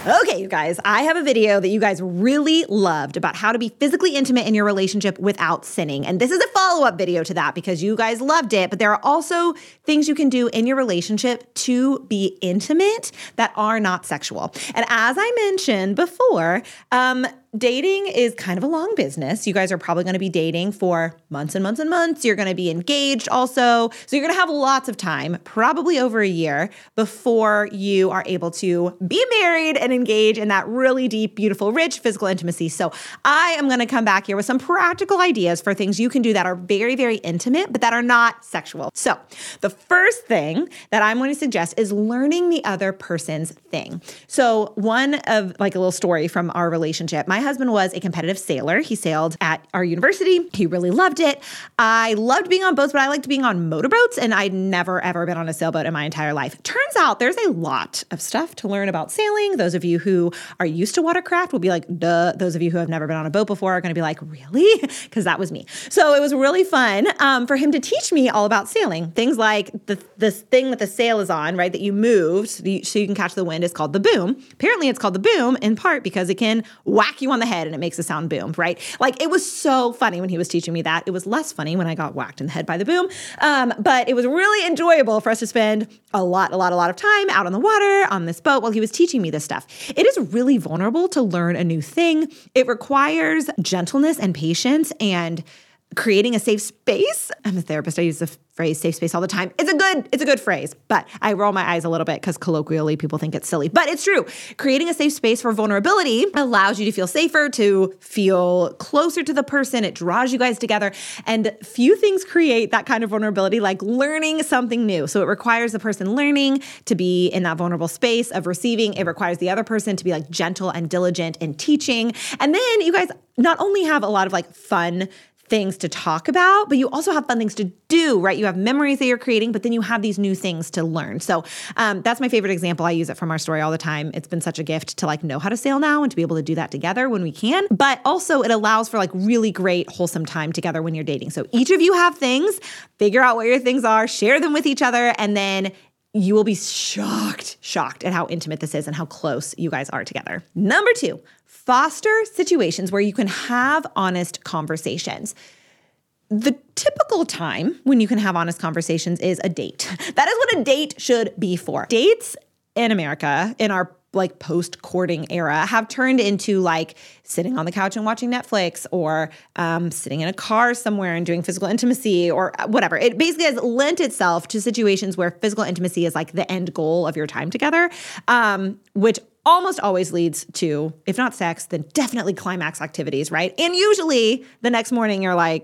Okay, you guys, I have a video that you guys really loved about how to be physically intimate in your relationship without sinning. And this is a follow-up video to that because you guys loved it, but there are also things you can do in your relationship to be intimate that are not sexual. And as I mentioned before, dating is kind of a long business. You guys are probably going to be dating for months and months and months. You're going to be engaged also. So you're going to have lots of time, probably over a year, before you are able to be married and engage in that really deep, beautiful, rich physical intimacy. So I am going to come back here with some practical ideas for things you can do that are very, very intimate, but that are not sexual. So the first thing that I'm going to suggest is learning the other person's thing. So one of like a little story from our relationship, my husband was a competitive sailor. He sailed at our university. He really loved it. I loved being on boats, but I liked being on motorboats, and I'd never, ever been on a sailboat in my entire life. Turns out there's a lot of stuff to learn about sailing. Those of you who are used to watercraft will be like, duh. Those of you who have never been on a boat before are going to be like, really? Because that was me. So it was really fun for him to teach me all about sailing. Things like this thing that the sail is on, right, that you move so you can catch the wind is called the boom. Apparently it's called the boom in part because it can whack you on the head and it makes a sound boom, right? Like it was so funny when he was teaching me that. It was less funny when I got whacked in the head by the boom. But it was really enjoyable for us to spend a lot of time out on the water on this boat while he was teaching me this stuff. It is really vulnerable to learn a new thing. It requires gentleness and patience and creating a safe space. I'm a therapist. I use the phrase safe space all the time. It's a good phrase, but I roll my eyes a little bit because colloquially people think it's silly, but it's true. Creating a safe space for vulnerability allows you to feel safer, to feel closer to the person. It draws you guys together, and few things create that kind of vulnerability like learning something new. So it requires the person learning to be in that vulnerable space of receiving. It requires the other person to be like gentle and diligent in teaching. And then you guys not only have a lot of like fun things to talk about, but you also have fun things to do, right? You have memories that you're creating, but then you have these new things to learn. So that's my favorite example. I use it from our story all the time. It's been such a gift to like know how to sail now and to be able to do that together when we can. But also it allows for like really great, wholesome time together when you're dating. So each of you have things, figure out what your things are, share them with each other, and then you will be shocked at how intimate this is and how close you guys are together. Number 2, foster situations where you can have honest conversations. The typical time when you can have honest conversations is a date. That is what a date should be for. Dates in America, in our like post-courting era, have turned into like sitting on the couch and watching Netflix, or sitting in a car somewhere and doing physical intimacy or whatever. It basically has lent itself to situations where physical intimacy is like the end goal of your time together, which almost always leads to, if not sex, then definitely climax activities, right? And usually the next morning you're like,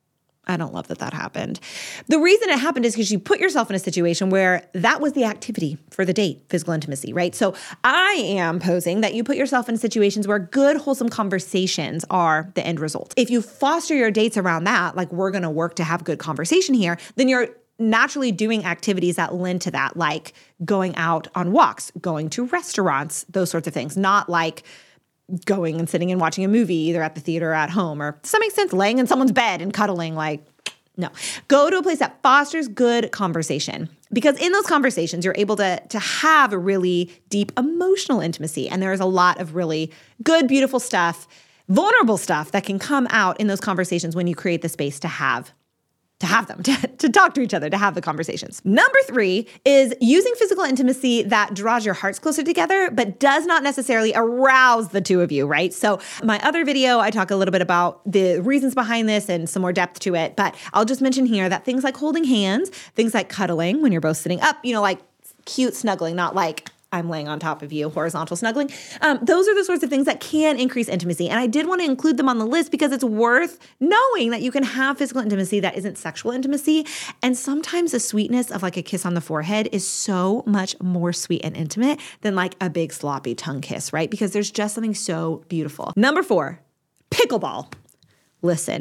I don't love that happened. The reason it happened is because you put yourself in a situation where that was the activity for the date, physical intimacy, right? So I am posing that you put yourself in situations where good, wholesome conversations are the end result. If you foster your dates around that, like we're going to work to have good conversation here, then you're naturally doing activities that lend to that, like going out on walks, going to restaurants, those sorts of things, not like going and sitting and watching a movie either at the theater or at home, or does that make sense? Laying in someone's bed and cuddling, like, no. Go to a place that fosters good conversation, because in those conversations, you're able to have a really deep emotional intimacy. And there is a lot of really good, beautiful stuff, vulnerable stuff that can come out in those conversations when you create the space to have them, to talk to each other, to have the conversations. Number 3 is using physical intimacy that draws your hearts closer together, but does not necessarily arouse the two of you, right? So my other video, I talk a little bit about the reasons behind this and some more depth to it, but I'll just mention here that things like holding hands, things like cuddling when you're both sitting up, like cute snuggling, not like I'm laying on top of you, horizontal snuggling. Those are the sorts of things that can increase intimacy. And I did want to include them on the list because it's worth knowing that you can have physical intimacy that isn't sexual intimacy. And sometimes the sweetness of like a kiss on the forehead is so much more sweet and intimate than like a big sloppy tongue kiss, right? Because there's just something so beautiful. Number 4, pickleball. Listen,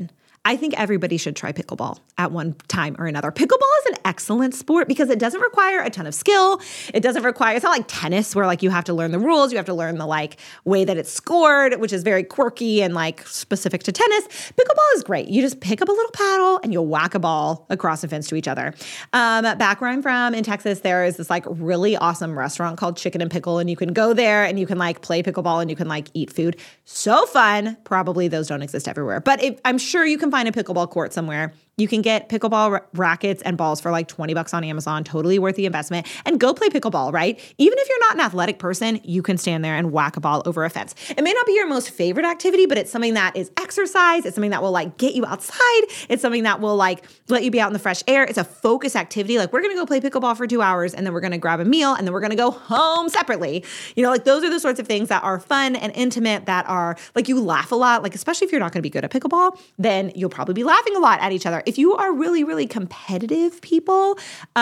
I think everybody should try pickleball at one time or another. Pickleball is an excellent sport because it doesn't require a ton of skill. It's not like tennis where like you have to learn the rules. You have to learn the like way that it's scored, which is very quirky and like specific to tennis. Pickleball is great. You just pick up a little paddle and you'll whack a ball across a fence to each other. Back where I'm from in Texas, there is this like really awesome restaurant called Chicken and Pickle, and you can go there and you can like play pickleball and you can like eat food. So fun. Probably those don't exist everywhere, but I'm sure you can find a pickleball court somewhere. You can get pickleball rackets and balls for like $20 on Amazon, totally worth the investment, and go play pickleball, right? Even if you're not an athletic person, you can stand there and whack a ball over a fence. It may not be your most favorite activity, but it's something that is exercise. It's something that will like get you outside. It's something that will like let you be out in the fresh air. It's a focus activity. Like we're going to go play pickleball for 2 hours and then we're going to grab a meal and then we're going to go home separately. Like those are the sorts of things that are fun and intimate, that are like you laugh a lot, like especially if you're not going to be good at pickleball, then you'll probably be laughing a lot at each other. If you are really, really competitive people,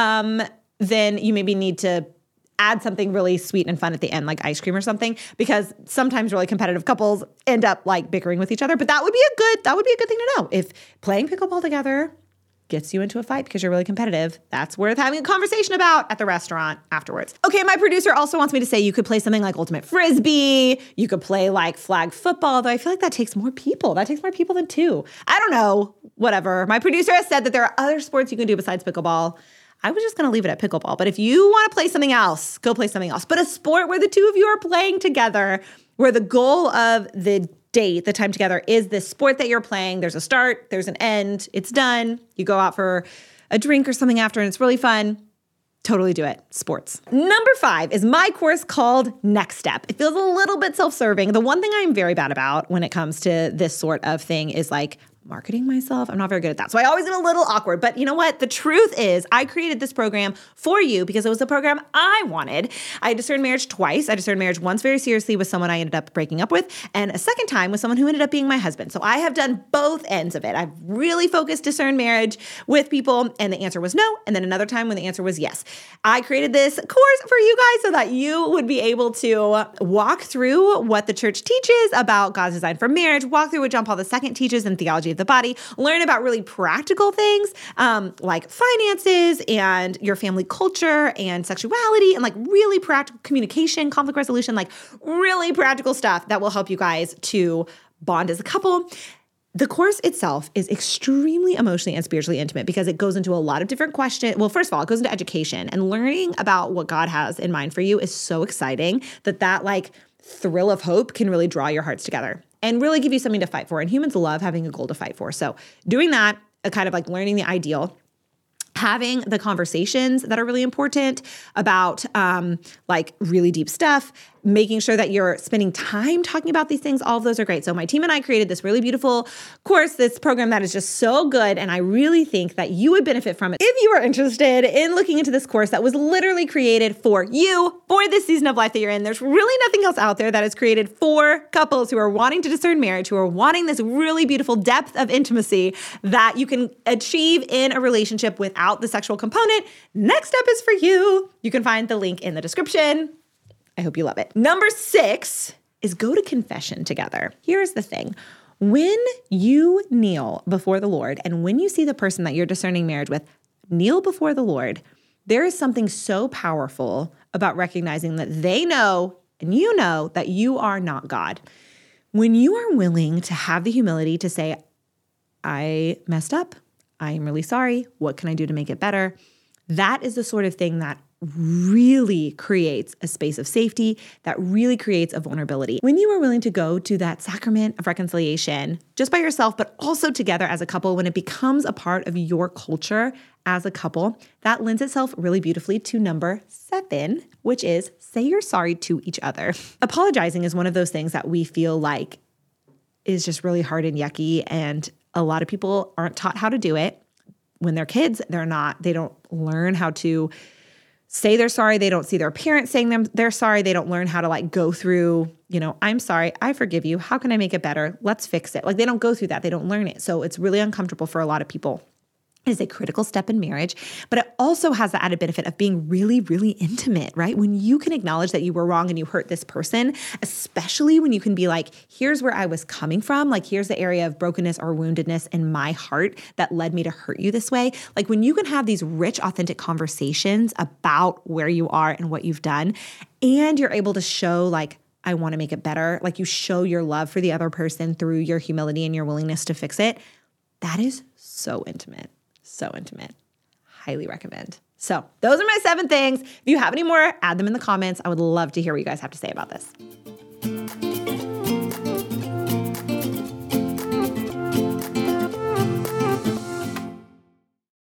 then you maybe need to add something really sweet and fun at the end, like ice cream or something, because sometimes really competitive couples end up like bickering with each other. But that would be a good thing to know. If playing pickleball together gets you into a fight because you're really competitive, that's worth having a conversation about at the restaurant afterwards. Okay, my producer also wants me to say you could play something like Ultimate Frisbee. You could play like flag football, though I feel like that takes more people. That takes more people than two. I don't know, whatever. My producer has said that there are other sports you can do besides pickleball. I was just going to leave it at pickleball. But if you want to play something else, go play something else. But a sport where the two of you are playing together, where the goal of the date, the time together, is this sport that you're playing. There's a start, there's an end, it's done. You go out for a drink or something after and it's really fun. Totally do it. Sports. Number 5 is my course called Next Step. It feels a little bit self-serving. The one thing I'm very bad about when it comes to this sort of thing is like marketing myself. I'm not very good at that. So I always get a little awkward. But you know what? The truth is I created this program for you because it was the program I wanted. I discerned marriage twice. I discerned marriage once very seriously with someone I ended up breaking up with, and a second time with someone who ended up being my husband. So I have done both ends of it. I've really focused discerned marriage with people, and the answer was no. And then another time when the answer was yes. I created this course for you guys so that you would be able to walk through what the church teaches about God's design for marriage, walk through what John Paul II teaches in theology of the body, learn about really practical things like finances and your family culture and sexuality and like really practical communication, conflict resolution, like really practical stuff that will help you guys to bond as a couple. The course itself is extremely emotionally and spiritually intimate because it goes into a lot of different questions. Well, first of all, it goes into education, and learning about what God has in mind for you is so exciting that like thrill of hope can really draw your hearts together and really give you something to fight for. And humans love having a goal to fight for. So doing that, kind of like learning the ideal, having the conversations that are really important about like really deep stuff, making sure that you're spending time talking about these things, all of those are great. So my team and I created this really beautiful course, this program that is just so good. And I really think that you would benefit from it if you are interested in looking into this course that was literally created for you, for this season of life that you're in. There's really nothing else out there that is created for couples who are wanting to discern marriage, who are wanting this really beautiful depth of intimacy that you can achieve in a relationship without the sexual component. Next Step is for you. You can find the link in the description. I hope you love it. Number 6 is go to confession together. Here's the thing. When you kneel before the Lord and when you see the person that you're discerning marriage with kneel before the Lord, there is something so powerful about recognizing that they know and you know that you are not God. When you are willing to have the humility to say, I messed up, I am really sorry, what can I do to make it better? That is the sort of thing that really creates a space of safety, that really creates a vulnerability. When you are willing to go to that sacrament of reconciliation, just by yourself, but also together as a couple, when it becomes a part of your culture as a couple, that lends itself really beautifully to number 7, which is say you're sorry to each other. Apologizing is one of those things that we feel like is just really hard and yucky, and a lot of people aren't taught how to do it. When they're kids, they don't learn how to say they're sorry. They don't see their parents saying they're sorry. They don't learn how to like go through, I'm sorry, I forgive you. How can I make it better? Let's fix it. Like they don't go through that. They don't learn it. So it's really uncomfortable for a lot of people. It is a critical step in marriage, but it also has the added benefit of being really, really intimate, right? When you can acknowledge that you were wrong and you hurt this person, especially when you can be like, here's where I was coming from. Like, here's the area of brokenness or woundedness in my heart that led me to hurt you this way. Like, when you can have these rich, authentic conversations about where you are and what you've done, and you're able to show like, I want to make it better. Like, you show your love for the other person through your humility and your willingness to fix it. That is so intimate. So intimate. Highly recommend. So those are my 7 things. If you have any more, add them in the comments. I would love to hear what you guys have to say about this.